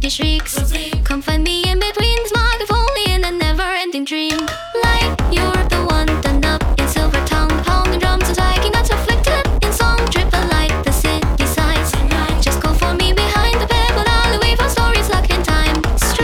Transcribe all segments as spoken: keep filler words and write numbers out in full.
empty shrieks. Come find me in between the smog of only in a never-ending dream. Like you're the one done up in silver tongue, pounding drums and striking out afflicted in song. Triple light the city sights. Just call for me behind the pebble alleyway from stories locked in time.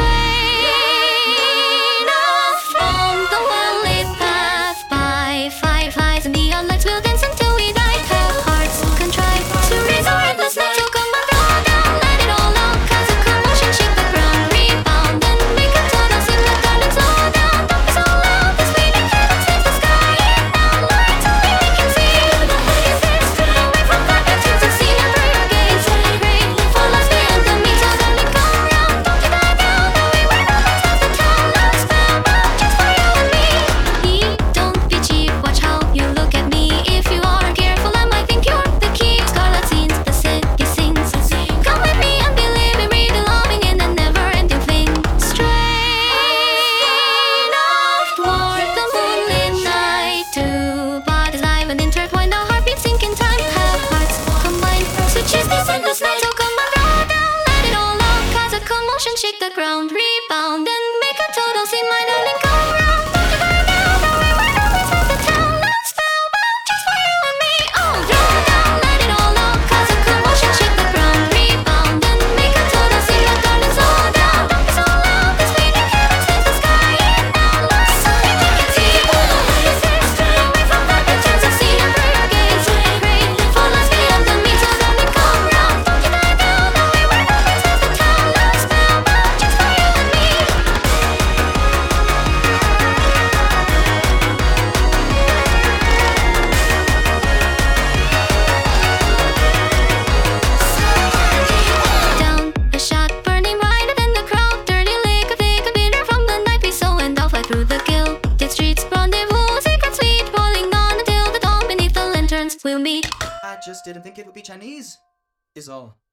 Straight off from the well-lit path by fireflies and neon lights, we'll dance until we die. Have hearts contrite to raise our endless night. So come and throw down, let it all out, cause a commotion shake the ground. Rebound and make a total scene. Let darling slow down, don't be so loud. This fleeting cannons hit the sky. Now lights only we can see. Away from carpet to the scene under your gaze. Great for us beyond the means. So darling come round, don't you die down. No way we're not past the town. Love spellbound just for you and me. He don't be cheap, watch how you look at me. If you aren't careful I might think you're the key. Scarlet scenes, the city sings. Come with me and believe me, read the loving in a never-ending thing. Straight off toward the moonlit night. Two bodies live and intertwined, our heartbeats sync in time. Have hearts combined to chase these endless nights. So come and throw down, let it all out, cause a commotion shake the ground. Rebound and make a total scene, my darling come round. Don't you die down, no way we're not past the town. Love spellbound just for you and me. Oh, throw down, let it all out, cause a commotion shake the ground. Rebound and make a total scene, my darling slow down. Don't be so loud, this fleeting cannons hit the sky. Now lights only we can see. Away from carpet to the scene under your gaze. Great for us beyond the means. So darling come round, don't you die down, no way we're not past the town. Love spellbound just for you and me. Down a shot burning brighter than the crowd. Dirty liquor, take a bitter from the night we saw, and I'll fly through the gilded streets. Rendezvous, secret sweet, rolling on until the dawn beneath the lanterns we'll meet. I just didn't think it would be Chinese, is all.